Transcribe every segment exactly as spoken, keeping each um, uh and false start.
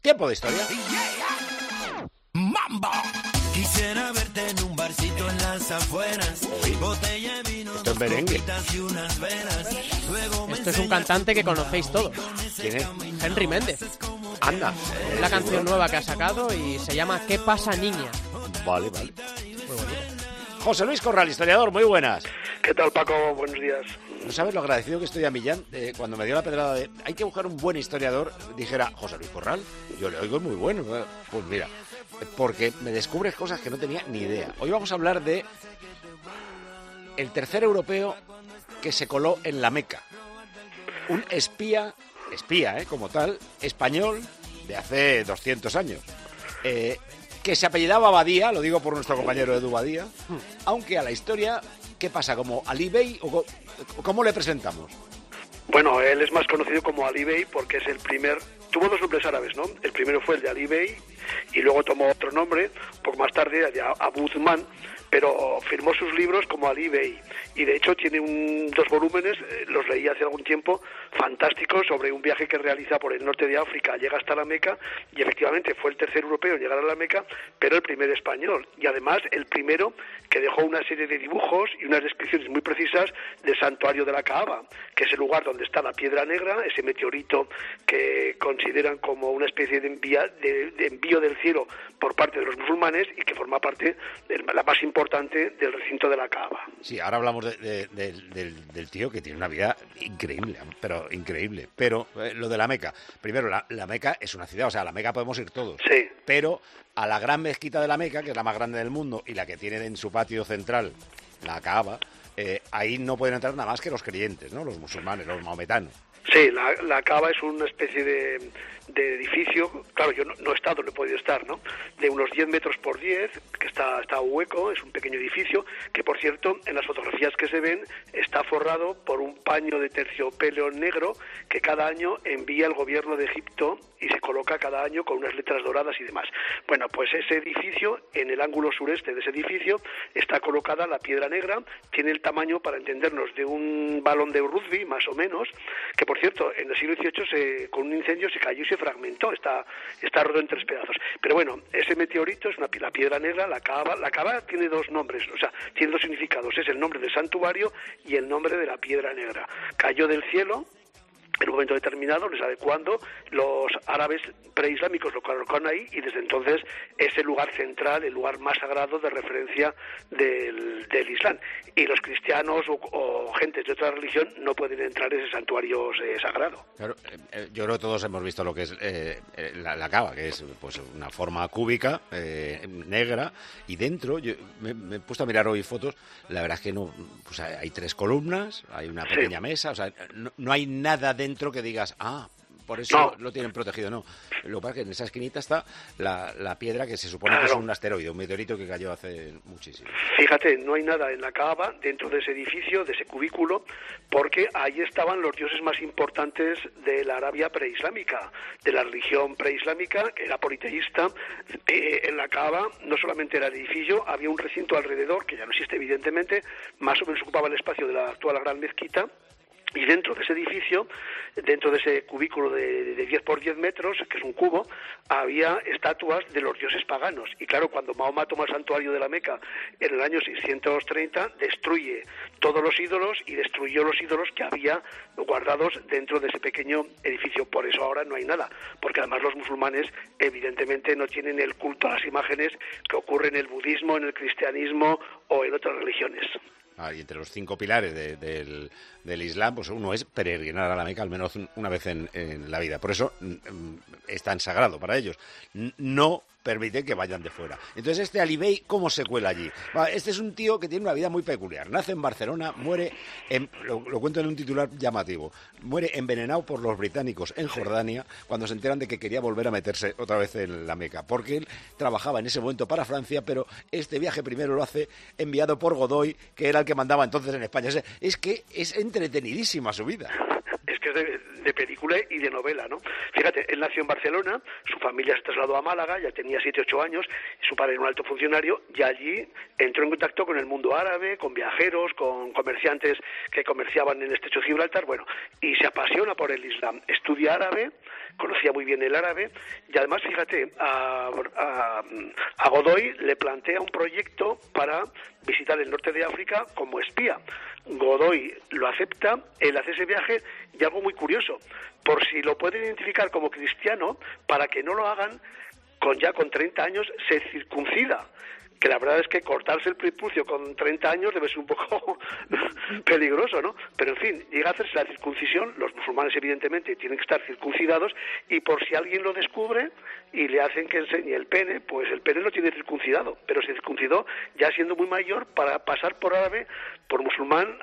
Tiempo de historia. ¡Mambo! Quisiera verte en un barcito en las afueras. Botella de vino, esto es merengue. y unas velas. Luego Esto es un cantante que conocéis todos. ¿Quién es? Henry Méndez. Anda. Es la canción nueva que ha sacado y se llama ¿Qué pasa, niña? Vale, vale. Muy bonito. José Luis Corral, historiador, muy buenas. ¿Qué tal, Paco? Buenos días. ¿No sabes lo agradecido que estoy a Millán? Eh, cuando me dio la pedrada de hay que buscar un buen historiador, dijera, José Luis Corral, yo le oigo muy bueno. Pues mira, porque me descubres cosas que no tenía ni idea. Hoy vamos a hablar de el tercer europeo que se coló en la Meca. Un espía, espía, ¿eh? Como tal, español de hace doscientos años. Eh... que se apellidaba Badía, lo digo por nuestro compañero Edu Badía, aunque a la historia, ¿qué pasa? ¿Como Ali Bey o cómo le presentamos? Bueno, él es más conocido como Ali Bey porque es el primer... Tuvo dos nombres árabes, ¿no? El primero fue el de Ali Bey y luego tomó otro nombre, poco más tarde, el de Abu Uthman, pero firmó sus libros como Ali Bey. Y de hecho tiene un, dos volúmenes, eh, los leí hace algún tiempo, fantásticos, sobre un viaje que realiza por el norte de África, llega hasta la Meca, y efectivamente fue el tercer europeo en llegar a la Meca, pero el primer español, y además el primero que dejó una serie de dibujos y unas descripciones muy precisas del santuario de la Kaaba, que es el lugar donde está la piedra negra, ese meteorito que consideran como una especie de, envía, de, de envío del cielo por parte de los musulmanes y que forma parte de la más importante del recinto de la Kaaba. Sí, ahora hablamos de, de, de, del, del tío que tiene una vida increíble, pero increíble. Pero eh, lo de la Meca, primero, la, la Meca es una ciudad, o sea, a la Meca podemos ir todos. Sí. Pero a la gran mezquita de la Meca, que es la más grande del mundo y la que tiene en su patio central la Kaaba, eh, ahí no pueden entrar nada más que los creyentes, ¿no? Los musulmanes, los mahometanos. Sí, la, la Kaaba es una especie de, de edificio, claro, yo no, no he estado, no he podido estar, ¿no? De unos diez metros por diez, que está, está hueco, es un pequeño edificio, que por cierto, en las fotografías que se ven, está forrado por un paño de terciopelo negro que cada año envía el gobierno de Egipto y se coloca cada año con unas letras doradas y demás. Bueno, pues ese edificio, en el ángulo sureste de ese edificio, está colocada la piedra negra, tiene el tamaño, para entendernos, de un balón de rugby, más o menos, que por cierto, en el siglo dieciocho se, con un incendio se cayó y se fragmentó, está, está roto en tres pedazos. Pero bueno, ese meteorito es una, la piedra negra, la Kaaba. La Kaaba tiene dos nombres, o sea, tiene dos significados, es el nombre del santuario y el nombre de la piedra negra. Cayó del cielo en un momento determinado, no se sabe cuándo, los árabes preislámicos lo colocaron ahí y desde entonces es el lugar central, el lugar más sagrado de referencia del, del Islam. Y los cristianos o, o gentes de otra religión no pueden entrar en ese santuario eh, sagrado. Claro, eh, yo creo que todos hemos visto lo que es eh, la, la Kaaba, que es pues una forma cúbica, eh, negra, y dentro, yo me, me he puesto a mirar hoy fotos, la verdad es que no, pues hay tres columnas, hay una pequeña sí. mesa, o sea, no, no hay nada dentro dentro que digas, ah, por eso no. lo tienen protegido, no. Lo que pasa es que en esa esquinita está la, la piedra que se supone claro. que es un asteroide, un meteorito que cayó hace muchísimo. Fíjate, no hay nada en la Kaaba, dentro de ese edificio, de ese cubículo, porque ahí estaban los dioses más importantes de la Arabia preislámica, de la religión preislámica, que era politeísta. Eh, en la Kaaba no solamente era el edificio, había un recinto alrededor, que ya no existe evidentemente, más o menos ocupaba el espacio de la actual gran mezquita. Y dentro de ese edificio, dentro de ese cubículo de, de diez por diez metros, que es un cubo, había estatuas de los dioses paganos. Y claro, cuando Mahoma toma el santuario de la Meca en el año seiscientos treinta, destruye todos los ídolos y destruyó los ídolos que había guardados dentro de ese pequeño edificio. Por eso ahora no hay nada, porque además los musulmanes evidentemente no tienen el culto a las imágenes que ocurre en el budismo, en el cristianismo o en otras religiones. Ah, y entre los cinco pilares de, del, del Islam, pues uno es peregrinar a la Meca al menos una vez en, en la vida. Por eso es tan sagrado para ellos. No permiten que vayan de fuera. Entonces, este Ali Bey, ¿cómo se cuela allí? Este es un tío que tiene una vida muy peculiar. Nace en Barcelona, muere, en, lo, lo cuento en un titular llamativo, muere envenenado por los británicos en Jordania cuando se enteran de que quería volver a meterse otra vez en la Meca, porque él trabajaba en ese momento para Francia, pero este viaje primero lo hace enviado por Godoy, que era el que mandaba entonces en España. Es, es que es entretenidísima su vida. Es que es de, de película y de novela, ¿no? Fíjate, él nació en Barcelona, su familia se trasladó a Málaga, ya tenía siete, ocho años, su padre era un alto funcionario, y allí entró en contacto con el mundo árabe, con viajeros, con comerciantes que comerciaban en el estrecho de Gibraltar, bueno, y se apasiona por el Islam. Estudia árabe, conocía muy bien el árabe, y además, fíjate, a, a, a Godoy le plantea un proyecto para visitar el norte de África como espía. Godoy lo acepta, él hace ese viaje, y algo muy curioso, por si lo pueden identificar como cristiano, para que no lo hagan, con ya con treinta años se circuncida, que la verdad es que cortarse el prepucio con treinta años debe ser un poco peligroso, ¿no? Pero en fin, llega a hacerse la circuncisión, los musulmanes evidentemente tienen que estar circuncidados, y por si alguien lo descubre y le hacen que enseñe el pene, pues el pene lo tiene circuncidado, pero se circuncidó ya siendo muy mayor para pasar por árabe, por musulmán,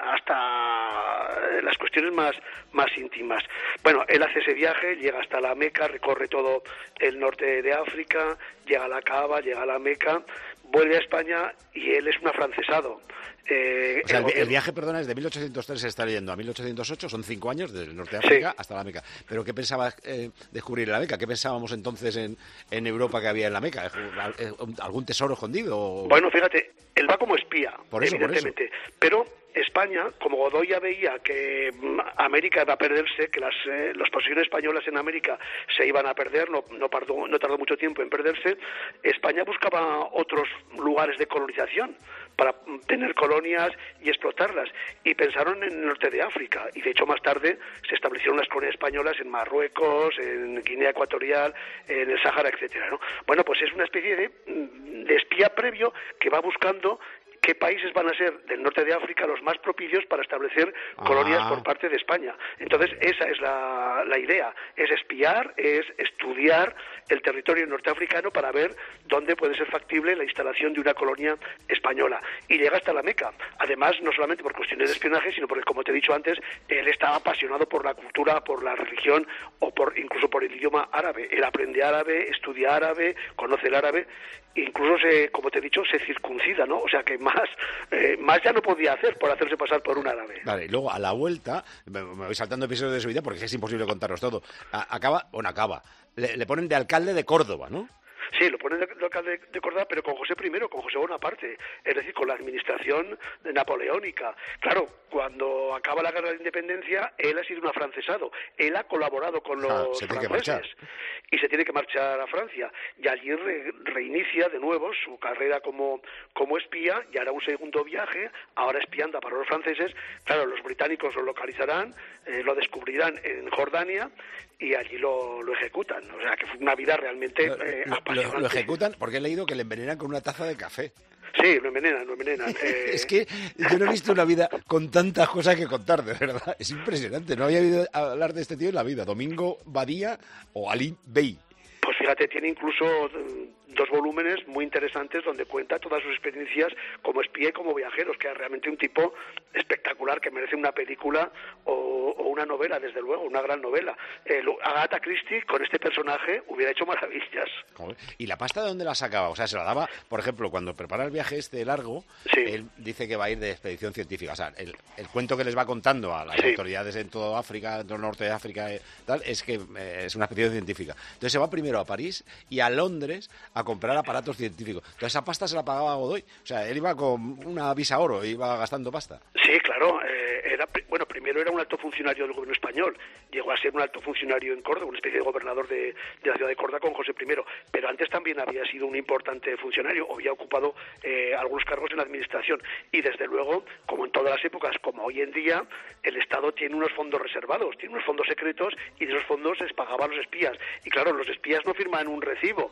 hasta las cuestiones más, más íntimas. Bueno, él hace ese viaje, llega hasta la Meca, recorre todo el norte de África, llega a la Kaaba, llega a la Meca, vuelve a España y él es un afrancesado. Eh, o sea, el, el, el viaje, perdona, es de mil ochocientos tres, se está leyendo, a mil ochocientos ocho, son cinco años, desde el norte de África sí. hasta la Meca. ¿Pero qué pensaba eh, descubrir en la Meca? ¿Qué pensábamos entonces en, en Europa que había en la Meca? ¿Algún tesoro escondido? O... Bueno, fíjate, él va como espía, por eso, evidentemente, por eso. pero España, como Godoy ya veía que América iba a perderse, que las, eh, las posesiones españolas en América se iban a perder, no, no, tardó, no tardó mucho tiempo en perderse, España buscaba otros lugares de colonización para tener colonias y explotarlas, y pensaron en el norte de África, y de hecho más tarde se establecieron las colonias españolas en Marruecos, en Guinea Ecuatorial, en el Sáhara, etcétera, ¿no? Bueno, pues es una especie de, de espía previo que va buscando qué países van a ser del norte de África los más propicios para establecer ah. colonias por parte de España. Entonces, esa es la, la idea, es espiar, es estudiar el territorio norteafricano para ver dónde puede ser factible la instalación de una colonia española. Y llega hasta la Meca. Además, no solamente por cuestiones de espionaje, sino porque, como te he dicho antes, él está apasionado por la cultura, por la religión o por incluso por el idioma árabe. Él aprende árabe, estudia árabe, conoce el árabe, incluso, se, como te he dicho, se circuncida, ¿no? O sea que más, eh, más ya no podía hacer por hacerse pasar por un árabe. Vale, y luego a la vuelta, me, me voy saltando episodios de su vida porque es imposible contaros todo. A, acaba, bueno, acaba, le, le ponen de alcalde de Córdoba, ¿no? Sí, lo ponen de, de alcalde de Córdoba, pero con José primero, con José Bonaparte, es decir, con la administración napoleónica. Claro, cuando acaba la guerra de la independencia, él ha sido un afrancesado, él ha colaborado con los ah, franceses y se tiene que marchar a Francia, y allí re, reinicia de nuevo su carrera como, como espía, y hará un segundo viaje, ahora espiando para los franceses. Claro, los británicos lo localizarán, eh, lo descubrirán en Jordania, y allí lo, lo ejecutan. O sea, que fue una vida realmente eh, apasionante. Lo, lo ejecutan porque he leído que le envenenan con una taza de café. Sí, lo envenenan, lo envenenan. Eh... Es que yo no he visto una vida con tantas cosas que contar, de verdad. Es impresionante. No había oído hablar de este tío en la vida. Domingo Badía o Ali Bey. Pues fíjate, tiene incluso dos volúmenes muy interesantes donde cuenta todas sus experiencias como espía y como viajeros, que es realmente un tipo espectacular que merece una película o, o una novela, desde luego, una gran novela. Eh, Agatha Christie con este personaje hubiera hecho maravillas. ¿Y la pasta de dónde la sacaba? O sea, se la daba, por ejemplo, cuando prepara el viaje este largo, sí. Él dice que va a ir de expedición científica. O sea, el, el cuento que les va contando a las sí. autoridades en toda África, en todo el norte de África, eh, tal, es que eh, es una expedición científica. Entonces se va primero a París y a Londres a comprar aparatos científicos. Entonces esa pasta se la pagaba a Godoy. O sea, él iba con una visa oro, iba gastando pasta. Sí, claro. Eh, era, bueno, primero era un alto funcionario del gobierno español. Llegó a ser un alto funcionario en Córdoba, una especie de gobernador de, de la ciudad de Córdoba con José primero. Pero antes también había sido un importante funcionario, o había ocupado eh, algunos cargos en la administración. Y desde luego, como en todas las épocas, como hoy en día, el Estado tiene unos fondos reservados, tiene unos fondos secretos, y de esos fondos les pagaba a los espías. Y claro, los espías no firman un recibo.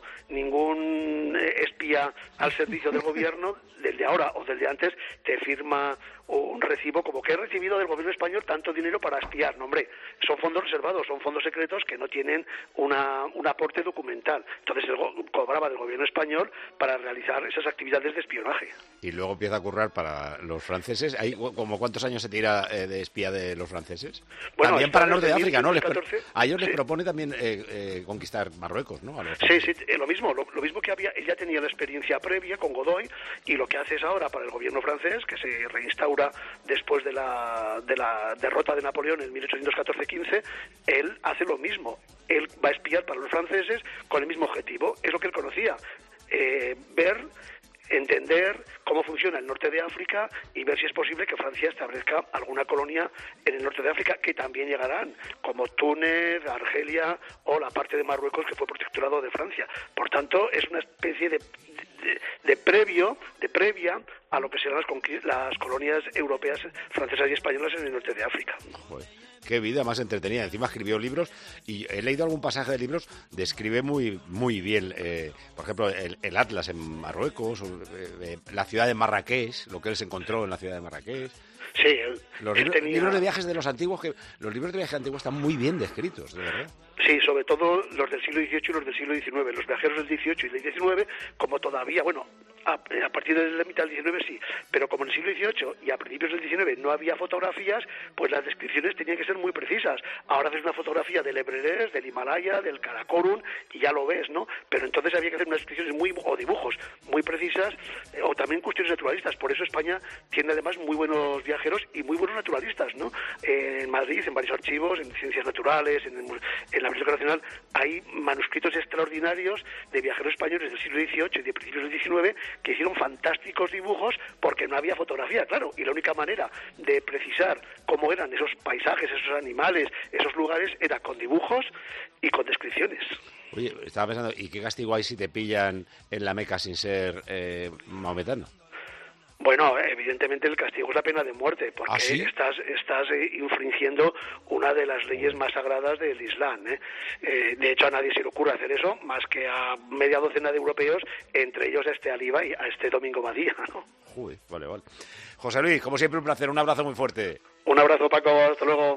Ningún espía al servicio del gobierno, del de ahora o del de antes, te firma un recibo como que he recibido del gobierno español tanto dinero para espiar. No, hombre, son fondos reservados, son fondos secretos que no tienen una, un aporte documental. Entonces el, co- cobraba del gobierno español para realizar esas actividades de espionaje. Y luego empieza a currar para los franceses. ¿Hay como cuántos años se tira eh, de espía de los franceses? Bueno, también está para el norte de desde África, ¿no? Les mil pro- ciento catorce, a ellos les sí. propone también eh, eh, conquistar Marruecos, ¿no? A los Sí, sí, eh, lo mismo, lo, lo mismo que había, él ya tenía la experiencia previa con Godoy, y lo que hace es ahora para el gobierno francés, que se reinstaura después de la, de la derrota de Napoleón en mil ochocientos catorce quince, él hace lo mismo. Él va a espiar para los franceses con el mismo objetivo. Es lo que él conocía, eh, ver, entender cómo funciona el norte de África y ver si es posible que Francia establezca alguna colonia en el norte de África, que también llegarán, como Túnez, Argelia o la parte de Marruecos, que fue protectorado de Francia. Por tanto, es una especie de, de, de previo, de previa a lo que serán las, conquist- las colonias europeas, francesas y españolas en el norte de África. Joder, qué vida más entretenida. Encima escribió libros y he leído algún pasaje de libros, describe muy muy bien, eh, por ejemplo, el, el Atlas en Marruecos, o, eh, eh, la ciudad de Marrakech, lo que él se encontró en la ciudad de Marrakech. Sí, él, Los él libros, tenía... libros de viajes de los antiguos, que los libros de viajes antiguos están muy bien descritos, de verdad. Sí, sobre todo los del siglo dieciocho y los del siglo diecinueve. Los viajeros del dieciocho y del diecinueve, como todavía, bueno, a, a partir de la mitad del diecinueve sí, pero como en el siglo dieciocho y a principios del diecinueve no había fotografías, pues las descripciones tenían que ser muy precisas. Ahora haces una fotografía del Everest, del Himalaya, del Karakorum y ya lo ves, ¿no? Pero entonces había que hacer unas descripciones muy, o dibujos muy precisas, eh, o también cuestiones naturalistas. Por eso España tiene además muy buenos viajeros y muy buenos naturalistas, ¿no? Eh, en Madrid, en varios archivos, en ciencias naturales, en, en la Biblioteca Nacional, hay manuscritos extraordinarios de viajeros españoles del siglo dieciocho y de principios del diecinueve que hicieron fantásticos dibujos porque no había fotografía, claro, y la única manera de precisar cómo eran esos paisajes, esos animales, esos lugares, era con dibujos y con descripciones. Oye, estaba pensando, ¿y qué castigo hay si te pillan en la Meca sin ser eh, maometano? Bueno, evidentemente el castigo es la pena de muerte, porque ¿Ah, sí? estás, estás eh, infringiendo una de las leyes más sagradas del Islam, ¿eh? Eh, de hecho, a nadie se le ocurre hacer eso, más que a media docena de europeos, entre ellos a este Aliba y a este Domingo Badía, ¿no? Joder, vale, vale. José Luis, como siempre, un placer, un abrazo muy fuerte. Un abrazo, Paco, hasta luego.